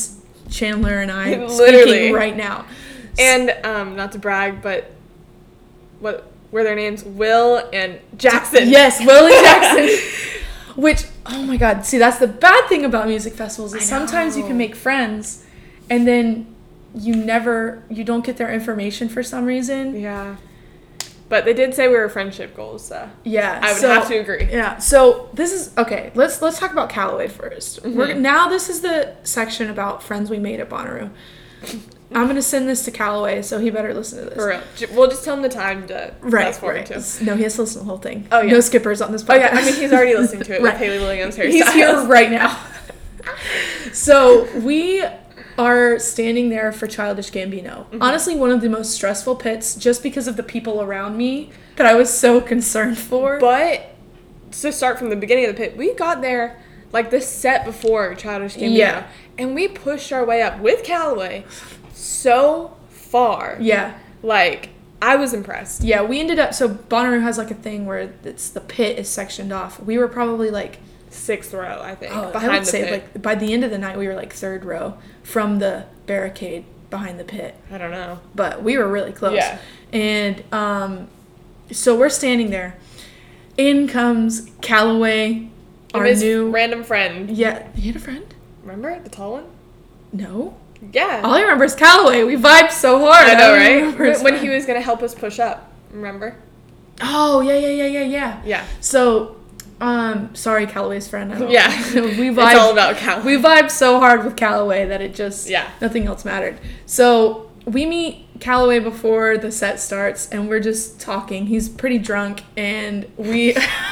[SPEAKER 2] Chandler and I
[SPEAKER 3] Literally.
[SPEAKER 2] speaking right now.
[SPEAKER 3] And um, not to brag, but what were their names? Will and Jackson.
[SPEAKER 2] Yes, Will and Jackson. Which, oh my God, see, that's the bad thing about music festivals is sometimes you can make friends and then you never, you don't get their information for some reason.
[SPEAKER 3] Yeah. But they did say we were friendship goals, so
[SPEAKER 2] yeah,
[SPEAKER 3] I would
[SPEAKER 2] so,
[SPEAKER 3] have to agree.
[SPEAKER 2] Yeah, so this is, okay, let's let's talk about Callaway first.
[SPEAKER 3] Mm-hmm.
[SPEAKER 2] We're, now this is the section about friends we made at Bonnaroo. I'm going to send this to Callaway, so he better listen to this.
[SPEAKER 3] For real. J- We'll just tell him the time to
[SPEAKER 2] Right,
[SPEAKER 3] fast forward
[SPEAKER 2] right.
[SPEAKER 3] to.
[SPEAKER 2] No, he has to listen to the whole thing.
[SPEAKER 3] Oh, yeah.
[SPEAKER 2] No skippers on this podcast.
[SPEAKER 3] Oh, yeah, I mean, he's already listening to it
[SPEAKER 2] Right.
[SPEAKER 3] with Haley Williams, Harry
[SPEAKER 2] He's
[SPEAKER 3] Styles.
[SPEAKER 2] here right now. So we are standing there for Childish Gambino. Mm-hmm. Honestly, one of the most stressful pits just because of the people around me that I was so concerned for.
[SPEAKER 3] But to start from the beginning of the pit, we got there like the set before Childish Gambino.
[SPEAKER 2] Yeah.
[SPEAKER 3] And we pushed our way up with Callaway so far.
[SPEAKER 2] Yeah.
[SPEAKER 3] Like, I was impressed.
[SPEAKER 2] Yeah, we ended up, so Bonnaroo has like a thing where it's the pit is sectioned off. We were probably like,
[SPEAKER 3] Sixth row, I think,
[SPEAKER 2] oh,
[SPEAKER 3] behind
[SPEAKER 2] I would
[SPEAKER 3] the
[SPEAKER 2] say
[SPEAKER 3] pit.
[SPEAKER 2] like by the end of the night we were like third row from the barricade behind the pit.
[SPEAKER 3] I don't know.
[SPEAKER 2] But we were really close.
[SPEAKER 3] Yeah.
[SPEAKER 2] And um, so we're standing there. In comes Callaway,
[SPEAKER 3] And
[SPEAKER 2] our
[SPEAKER 3] his
[SPEAKER 2] new
[SPEAKER 3] random friend.
[SPEAKER 2] Yeah, you had a friend?
[SPEAKER 3] Remember the tall one?
[SPEAKER 2] No.
[SPEAKER 3] Yeah.
[SPEAKER 2] All I remember is Callaway. We vibed so hard.
[SPEAKER 3] I know,
[SPEAKER 2] don't
[SPEAKER 3] right?
[SPEAKER 2] remember his
[SPEAKER 3] When, when
[SPEAKER 2] friend.
[SPEAKER 3] he was gonna help us push up. Remember?
[SPEAKER 2] Oh yeah, yeah, yeah, yeah, yeah.
[SPEAKER 3] Yeah.
[SPEAKER 2] So, um, sorry, Callaway's friend. I don't,
[SPEAKER 3] Yeah.
[SPEAKER 2] we vibed.
[SPEAKER 3] It's all about Callaway.
[SPEAKER 2] We vibed so hard with Callaway that it just
[SPEAKER 3] Yeah.
[SPEAKER 2] nothing else mattered. So we meet Callaway before the set starts, and we're just talking. He's pretty drunk, and we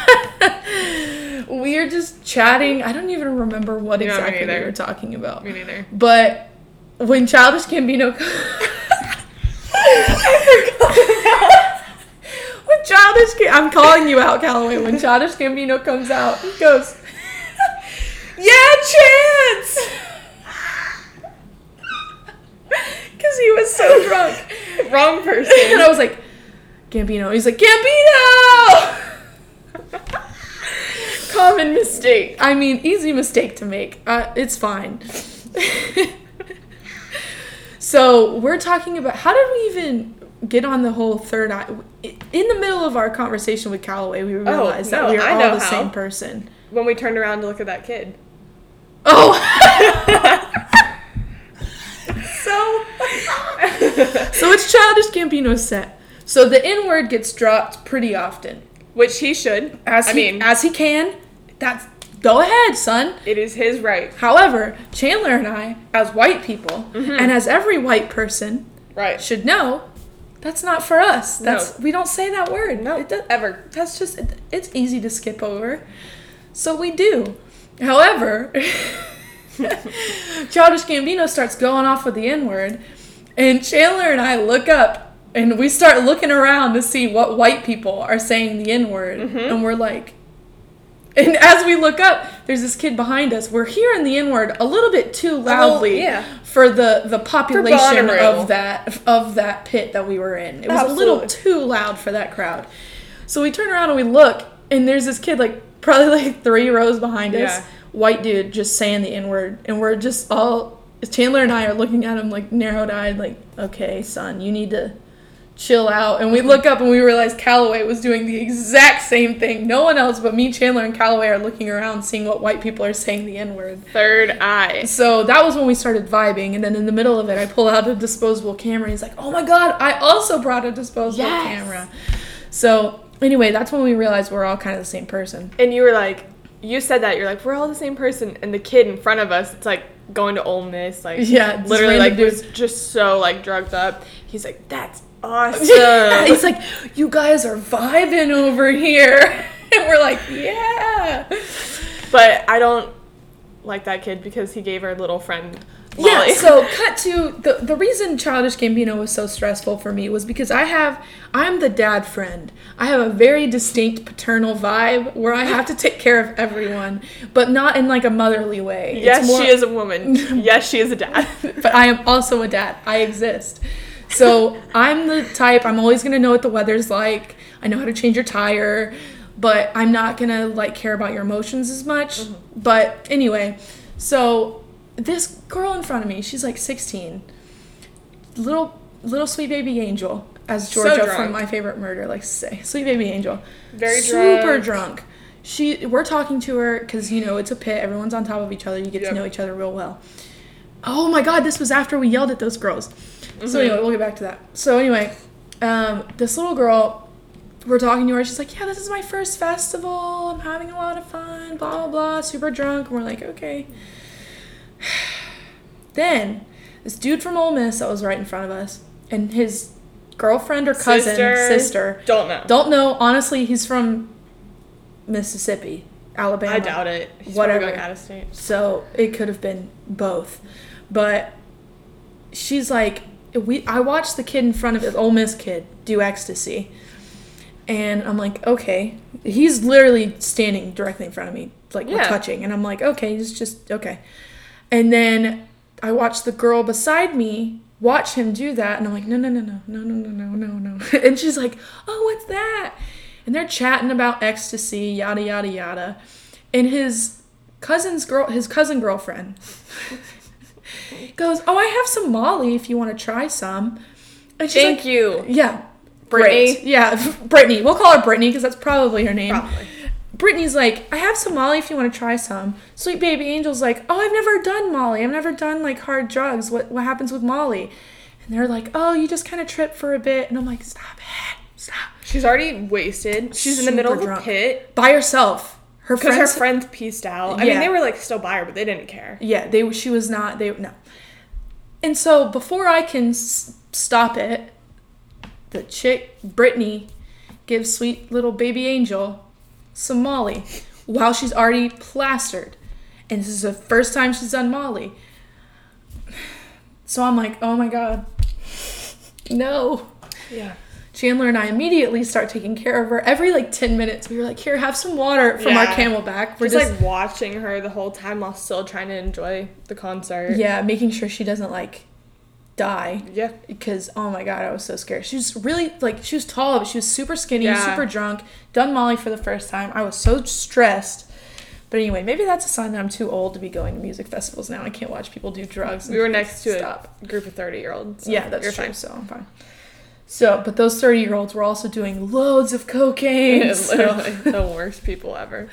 [SPEAKER 2] we are just chatting. I don't even remember what
[SPEAKER 3] Yeah, me
[SPEAKER 2] exactly we
[SPEAKER 3] neither.
[SPEAKER 2] were talking about.
[SPEAKER 3] Me neither.
[SPEAKER 2] But when Childish Gambino when Childish Gam- I'm calling you out, Callaway. When Childish Gambino comes out, he goes, "Yeah, Chance!" Because he was so drunk.
[SPEAKER 3] Wrong
[SPEAKER 2] And
[SPEAKER 3] person.
[SPEAKER 2] I was like, Gambino. He's like, Gambino! Common mistake. I mean, easy mistake to make. Uh, it's fine. So we're talking about, how did we even get on the whole third eye? In the middle of our conversation with Callaway, we realized
[SPEAKER 3] no,
[SPEAKER 2] that we were
[SPEAKER 3] I
[SPEAKER 2] all
[SPEAKER 3] know
[SPEAKER 2] the
[SPEAKER 3] how.
[SPEAKER 2] same person.
[SPEAKER 3] When we turned around to look at that kid.
[SPEAKER 2] Oh!
[SPEAKER 3] So.
[SPEAKER 2] So it's Childish Gambino's set. So the N word gets dropped pretty often.
[SPEAKER 3] Which he should.
[SPEAKER 2] As
[SPEAKER 3] I
[SPEAKER 2] he,
[SPEAKER 3] mean,
[SPEAKER 2] as he can. That's, go ahead, son.
[SPEAKER 3] it is his right.
[SPEAKER 2] However, Chandler and I, as white people,
[SPEAKER 3] Mm-hmm.
[SPEAKER 2] and as every white person
[SPEAKER 3] Right.
[SPEAKER 2] should know, that's not for us. That's
[SPEAKER 3] No.
[SPEAKER 2] we don't say that word.
[SPEAKER 3] No,
[SPEAKER 2] it does,
[SPEAKER 3] ever.
[SPEAKER 2] That's just it, it's easy to skip over, so we do. However, Childish Gambino starts going off with the N word, and Chandler and I look up and we start looking around to see what white people are saying the N word,
[SPEAKER 3] Mm-hmm.
[SPEAKER 2] and we're like. And as we look up, there's this kid behind us. We're hearing the N word a little bit too loudly
[SPEAKER 3] yeah.
[SPEAKER 2] for the, the population
[SPEAKER 3] Bonnaroo.
[SPEAKER 2] of that of that pit that we were in. It was a little
[SPEAKER 3] Absolutely.
[SPEAKER 2] too loud for that crowd. So we turn around and we look, and there's this kid like probably like three rows behind us,
[SPEAKER 3] Yeah.
[SPEAKER 2] white dude just saying the N word, and we're just all Chandler and I are looking at him like narrowed eyed, like, okay, son, you need to chill out. And we look up and we realize Callaway was doing the exact same thing. No one else but me, Chandler, and Callaway are looking around seeing what white people are saying the N-word.
[SPEAKER 3] Third eye.
[SPEAKER 2] So that was when we started vibing, and then in the middle of it I pull out a disposable camera and he's like, oh my god, I also brought a disposable
[SPEAKER 3] Yes.
[SPEAKER 2] camera. So anyway, that's when we realized we're all kind of the same person.
[SPEAKER 3] And you were like, you said that, you're like, we're all the same person. And the kid in front of us, it's like going to Ole Miss, like,
[SPEAKER 2] Yeah, this
[SPEAKER 3] literally,
[SPEAKER 2] random
[SPEAKER 3] like,
[SPEAKER 2] dude.
[SPEAKER 3] was just so, like, drugged up. He's like, that's awesome.
[SPEAKER 2] Yeah, he's like, you guys are vibing over here. And we're like, yeah.
[SPEAKER 3] But I don't like that kid because he gave our little friend Molly.
[SPEAKER 2] Yeah, so cut to the the reason Childish Gambino was so stressful for me was because I have I'm the dad friend. I have a very distinct paternal vibe where I have to take care of everyone, but not in like a motherly way. It's
[SPEAKER 3] yes,
[SPEAKER 2] more-
[SPEAKER 3] she is a woman. Yes, she is a dad.
[SPEAKER 2] but I am also a dad. I exist. So I'm the type, I'm always going to know what the weather's like. I know how to change your tire, but I'm not going to like care about your emotions as much.
[SPEAKER 3] Mm-hmm.
[SPEAKER 2] But anyway, so this girl in front of me, she's like sixteen. Little little sweet baby angel, as Georgia
[SPEAKER 3] So
[SPEAKER 2] from My Favorite Murder likes to say. Sweet baby angel.
[SPEAKER 3] Very
[SPEAKER 2] Super
[SPEAKER 3] drunk.
[SPEAKER 2] drunk. She, we're talking to her because, you know, it's a pit. Everyone's on top of each other. You get
[SPEAKER 3] Yep.
[SPEAKER 2] to know each other real well. Oh my God, this was after we yelled at those girls.
[SPEAKER 3] Mm-hmm.
[SPEAKER 2] So anyway, we'll get back to that. So anyway, um, this little girl, we're talking to her. She's like, yeah, this is my first festival. I'm having a lot of fun, blah, blah, blah. Super drunk. And we're like, okay. Then, this dude from Ole Miss that was right in front of us, and his girlfriend or cousin,
[SPEAKER 3] Sister.
[SPEAKER 2] sister,
[SPEAKER 3] Don't know.
[SPEAKER 2] don't know. Honestly, he's from Mississippi, Alabama.
[SPEAKER 3] I doubt it. He's
[SPEAKER 2] Whatever.
[SPEAKER 3] probably going out of state.
[SPEAKER 2] So it could have been both. But she's like, we. I watched the kid in front of it, Ole Miss kid, do ecstasy. And I'm like, okay. He's literally standing directly in front of me, like we're
[SPEAKER 3] Yeah.
[SPEAKER 2] touching. And I'm like, okay, he's just, okay. And then I watched the girl beside me watch him do that. And I'm like, no, no, no, no, no, no, no, no, no, no. And she's like, oh, what's that? And they're chatting about ecstasy, yada, yada, yada. And his cousin's girl, his cousin girlfriend goes, oh, I have some Molly if you want to try some. And she's
[SPEAKER 3] Thank
[SPEAKER 2] like,
[SPEAKER 3] you.
[SPEAKER 2] yeah.
[SPEAKER 3] Brittany?
[SPEAKER 2] Great. Yeah, Brittany. We'll call her Brittany because that's probably her name.
[SPEAKER 3] Probably.
[SPEAKER 2] Brittany's like, I have some Molly if you want to try some. Sweet baby Angel's like, oh, I've never done Molly. I've never done like hard drugs. What what happens with Molly? And they're like, oh, you just kind of trip for a bit. And I'm like, stop it. Stop.
[SPEAKER 3] She's already wasted. She's in the middle of
[SPEAKER 2] Super
[SPEAKER 3] a
[SPEAKER 2] drunk.
[SPEAKER 3] pit.
[SPEAKER 2] By herself. Her
[SPEAKER 3] Because
[SPEAKER 2] friends.
[SPEAKER 3] her friends pieced out. I
[SPEAKER 2] Yeah.
[SPEAKER 3] mean, they were like still by her, but they didn't care.
[SPEAKER 2] Yeah, they she was not, they, no. And so before I can s- stop it, the chick, Brittany, gives sweet little baby Angel some Molly while she's already plastered. And this is the first time she's done Molly. So I'm like, oh my God. No.
[SPEAKER 3] Yeah.
[SPEAKER 2] Chandler and I immediately start taking care of her. Every like ten minutes, we were like, here, have some water from our
[SPEAKER 3] Yeah.
[SPEAKER 2] Camelback. We're
[SPEAKER 3] Just,
[SPEAKER 2] just,
[SPEAKER 3] like watching her the whole time while still trying to enjoy the concert.
[SPEAKER 2] yeah, making sure she doesn't like die.
[SPEAKER 3] Yeah.
[SPEAKER 2] Because, oh my God, I was so scared. She was really, like, she was tall, but she was super skinny,
[SPEAKER 3] Yeah.
[SPEAKER 2] super drunk, done Molly for the first time. I was so stressed. But anyway, maybe that's a sign that I'm too old to be going to music festivals now. I can't watch people do drugs.
[SPEAKER 3] We were next to
[SPEAKER 2] Stop.
[SPEAKER 3] a group of thirty-year-olds. So
[SPEAKER 2] Yeah, that's
[SPEAKER 3] you're
[SPEAKER 2] true,
[SPEAKER 3] fine.
[SPEAKER 2] so I'm fine. So, but those thirty-year-olds were also doing loads of cocaine. so-
[SPEAKER 3] Literally the worst people ever.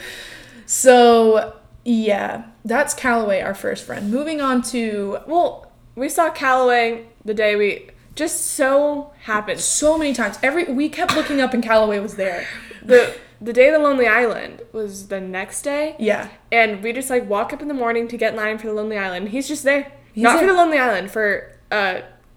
[SPEAKER 2] So, yeah, that's Callaway, our first friend. Moving on to,
[SPEAKER 3] Well, we saw Callaway the day we just so happened.
[SPEAKER 2] so many times. Every we kept looking up and Callaway was there.
[SPEAKER 3] The the day of the Lonely Island was the next day.
[SPEAKER 2] Yeah.
[SPEAKER 3] And we just like walk up in the morning to get in line for the Lonely Island. He's just there.
[SPEAKER 2] He's
[SPEAKER 3] Not
[SPEAKER 2] there.
[SPEAKER 3] for the Lonely Island, for uh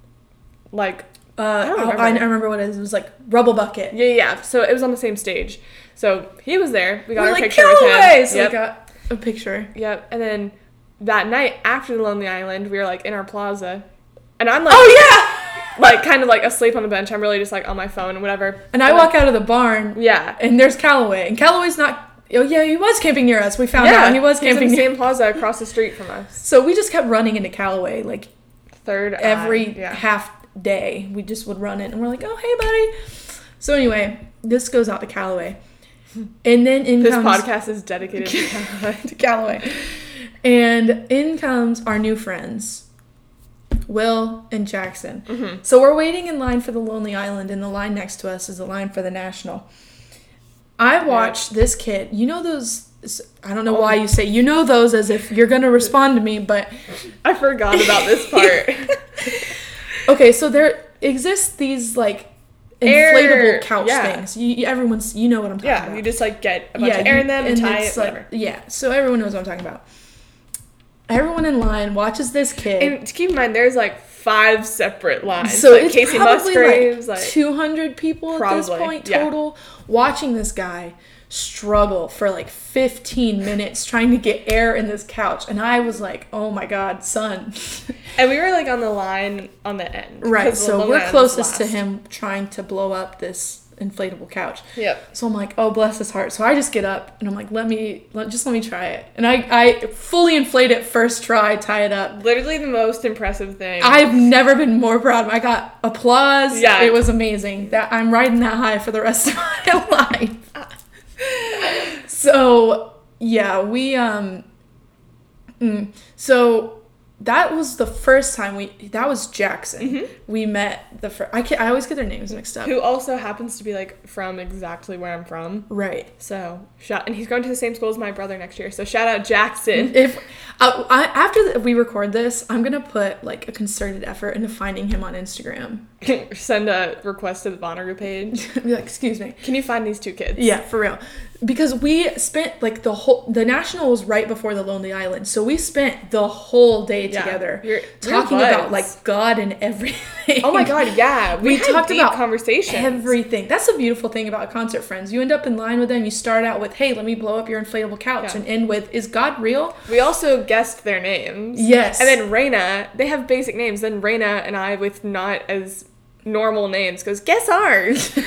[SPEAKER 3] like
[SPEAKER 2] Uh,
[SPEAKER 3] I don't
[SPEAKER 2] I,
[SPEAKER 3] remember.
[SPEAKER 2] I remember what it is. It was like Rubble Bucket.
[SPEAKER 3] yeah, yeah, yeah. So it was on the same stage. So he was there. We got
[SPEAKER 2] We're
[SPEAKER 3] our
[SPEAKER 2] like,
[SPEAKER 3] picture with
[SPEAKER 2] Callaway!
[SPEAKER 3] him.
[SPEAKER 2] So
[SPEAKER 3] Yep.
[SPEAKER 2] we got a picture.
[SPEAKER 3] Yep. And then that night after the Lonely Island, we were like in our plaza. And I'm like
[SPEAKER 2] Oh, yeah!
[SPEAKER 3] like kind of like asleep on the bench. I'm really just like on my phone and whatever.
[SPEAKER 2] And I walk out of the barn,
[SPEAKER 3] Yeah.
[SPEAKER 2] and there's Callaway. And Callaway's not... Oh, yeah, he was camping near us. We found
[SPEAKER 3] Yeah,
[SPEAKER 2] out he was
[SPEAKER 3] he was in
[SPEAKER 2] camping
[SPEAKER 3] the
[SPEAKER 2] near
[SPEAKER 3] same plaza across the street from us.
[SPEAKER 2] So we just kept running into Callaway, like,
[SPEAKER 3] Third eye,
[SPEAKER 2] every
[SPEAKER 3] yeah.
[SPEAKER 2] half day. We just would run it, and we're like, oh, hey, buddy. So anyway, this goes out to Callaway. And then in
[SPEAKER 3] This
[SPEAKER 2] comes...
[SPEAKER 3] podcast is dedicated to Callaway.
[SPEAKER 2] to Callaway. And in comes our new friends, Will and Jackson.
[SPEAKER 3] Mm-hmm.
[SPEAKER 2] So we're waiting in line for the Lonely Island, and the line next to us is the line for the National. I watched this kid. You know those... I don't know
[SPEAKER 3] Oh.
[SPEAKER 2] why you say you know those as if you're going to respond to me, but...
[SPEAKER 3] I forgot about this part.
[SPEAKER 2] Okay, so there exists these, like,
[SPEAKER 3] Air-
[SPEAKER 2] inflatable couch
[SPEAKER 3] yeah.
[SPEAKER 2] things. You, you- everyone's... You know what I'm talking
[SPEAKER 3] Yeah,
[SPEAKER 2] about.
[SPEAKER 3] you just like get a bunch of
[SPEAKER 2] you-
[SPEAKER 3] air in them and, tie it,
[SPEAKER 2] it's like-
[SPEAKER 3] whatever.
[SPEAKER 2] yeah, so everyone knows what I'm talking about. Everyone in line watches this kid.
[SPEAKER 3] And to keep in mind, there's like five separate lines.
[SPEAKER 2] So
[SPEAKER 3] like
[SPEAKER 2] it's
[SPEAKER 3] Casey
[SPEAKER 2] probably
[SPEAKER 3] Musgraves,
[SPEAKER 2] like,
[SPEAKER 3] like,
[SPEAKER 2] two hundred people at this
[SPEAKER 3] Probably,
[SPEAKER 2] point
[SPEAKER 3] yeah.
[SPEAKER 2] total watching this guy struggle for like fifteen minutes trying to get air in this couch. And I was like, oh my God, son.
[SPEAKER 3] and we were like on the line on the end.
[SPEAKER 2] Right,
[SPEAKER 3] 'cause the
[SPEAKER 2] so
[SPEAKER 3] Lonely
[SPEAKER 2] we're
[SPEAKER 3] Island was
[SPEAKER 2] closest to
[SPEAKER 3] last.
[SPEAKER 2] him trying to blow up this inflatable couch.
[SPEAKER 3] Yep.
[SPEAKER 2] So I'm like, oh, bless his heart. So I just get up and I'm like, let me, let, just let me try it. And I, I fully inflate it first try, tie it up.
[SPEAKER 3] Literally the most impressive thing.
[SPEAKER 2] I've never been more proud. I got applause.
[SPEAKER 3] Yeah.
[SPEAKER 2] It was amazing. That I'm riding that high for the rest of my life. So, yeah, we, um, mm, so that was the first time we, that was Jackson.
[SPEAKER 3] Mm-hmm.
[SPEAKER 2] We met the first, I, can, I always get their names mixed up.
[SPEAKER 3] Who also happens to be, like, from exactly where I'm from.
[SPEAKER 2] Right.
[SPEAKER 3] So, shout, and he's going to the same school as my brother next year, so shout out Jackson.
[SPEAKER 2] If, uh, I, after the, we record this, I'm going to put, like, a concerted effort into finding him on Instagram.
[SPEAKER 3] Send a request to the Bonnaroo page.
[SPEAKER 2] Be like, excuse me.
[SPEAKER 3] Can you find these two kids?
[SPEAKER 2] Yeah, for real. Because we spent, like, the whole, the National was right before the Lonely Island, so we spent the whole day
[SPEAKER 3] Yeah.
[SPEAKER 2] together
[SPEAKER 3] You're-
[SPEAKER 2] talking
[SPEAKER 3] you're
[SPEAKER 2] about,
[SPEAKER 3] buds.
[SPEAKER 2] like, God and everything.
[SPEAKER 3] Oh my god, yeah. We,
[SPEAKER 2] We
[SPEAKER 3] had
[SPEAKER 2] talked
[SPEAKER 3] deep
[SPEAKER 2] about
[SPEAKER 3] conversations.
[SPEAKER 2] everything. That's the beautiful thing about concert friends. You end up in line with them, you start out with, hey, let me blow up your inflatable couch,
[SPEAKER 3] Yeah.
[SPEAKER 2] and end with, is God real?
[SPEAKER 3] We also guessed their names.
[SPEAKER 2] Yes.
[SPEAKER 3] And then Raina, they have basic names. Then Raina and I with not as normal names goes, guess ours.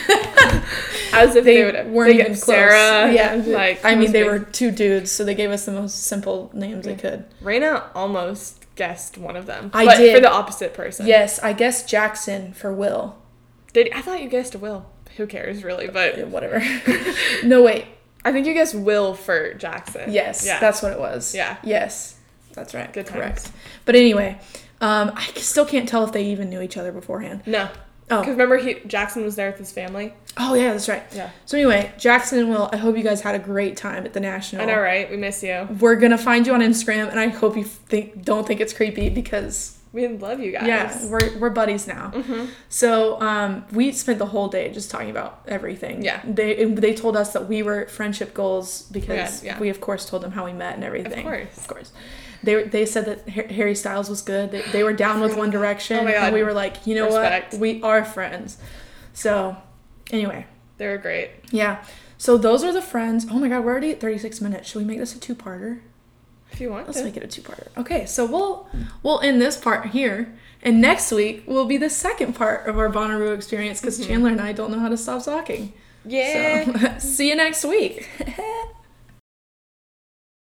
[SPEAKER 3] As if they,
[SPEAKER 2] They
[SPEAKER 3] would have.
[SPEAKER 2] weren't
[SPEAKER 3] they
[SPEAKER 2] even
[SPEAKER 3] get
[SPEAKER 2] close.
[SPEAKER 3] Sarah.
[SPEAKER 2] Yeah,
[SPEAKER 3] Like,
[SPEAKER 2] I
[SPEAKER 3] it
[SPEAKER 2] mean,
[SPEAKER 3] was
[SPEAKER 2] they
[SPEAKER 3] big.
[SPEAKER 2] were two dudes, so they gave us the most simple names they could.
[SPEAKER 3] Raina almost guessed one of them.
[SPEAKER 2] I
[SPEAKER 3] but
[SPEAKER 2] did.
[SPEAKER 3] for the opposite person.
[SPEAKER 2] Yes, I guess Jackson for Will.
[SPEAKER 3] Did I thought you guessed Will. Who cares, really? But
[SPEAKER 2] Yeah, whatever. No, wait.
[SPEAKER 3] I think you guessed Will for Jackson.
[SPEAKER 2] Yes,
[SPEAKER 3] Yeah.
[SPEAKER 2] that's what it was.
[SPEAKER 3] Yeah.
[SPEAKER 2] Yes, that's right.
[SPEAKER 3] Good
[SPEAKER 2] Correct.
[SPEAKER 3] times.
[SPEAKER 2] But anyway, um, I still can't tell if they even knew each other beforehand.
[SPEAKER 3] No.
[SPEAKER 2] Oh.
[SPEAKER 3] Because remember, he Jackson was there with his family.
[SPEAKER 2] Oh, yeah, that's right.
[SPEAKER 3] Yeah.
[SPEAKER 2] So anyway, Jackson and Will, I hope you guys had a great time at the National.
[SPEAKER 3] I know, right? We miss you.
[SPEAKER 2] We're going to find you on Instagram, and I hope you think don't think it's creepy because,
[SPEAKER 3] We love you guys.
[SPEAKER 2] yeah, we're, we're buddies now.
[SPEAKER 3] Mm-hmm.
[SPEAKER 2] So um, we spent the whole day just talking about everything.
[SPEAKER 3] Yeah.
[SPEAKER 2] They they told us that we were friendship goals because
[SPEAKER 3] Yeah, yeah.
[SPEAKER 2] we, of course, told them how we met and everything.
[SPEAKER 3] Of course.
[SPEAKER 2] Of course. They, they said that Har- Harry Styles was good. They, they were down with One Direction.
[SPEAKER 3] Oh my God.
[SPEAKER 2] And we were like, you know
[SPEAKER 3] Respect.
[SPEAKER 2] what? We are friends. So, anyway.
[SPEAKER 3] They were great.
[SPEAKER 2] Yeah. So those are the friends. Oh my God, we're already at thirty-six minutes. Should we make this a two-parter?
[SPEAKER 3] If you want
[SPEAKER 2] Let's
[SPEAKER 3] to.
[SPEAKER 2] make it a two-parter. Okay, so we'll we'll end this part here. And next week will be the second part of our Bonnaroo experience because Chandler and I don't know how to stop talking.
[SPEAKER 3] Yeah.
[SPEAKER 2] So, see you next week.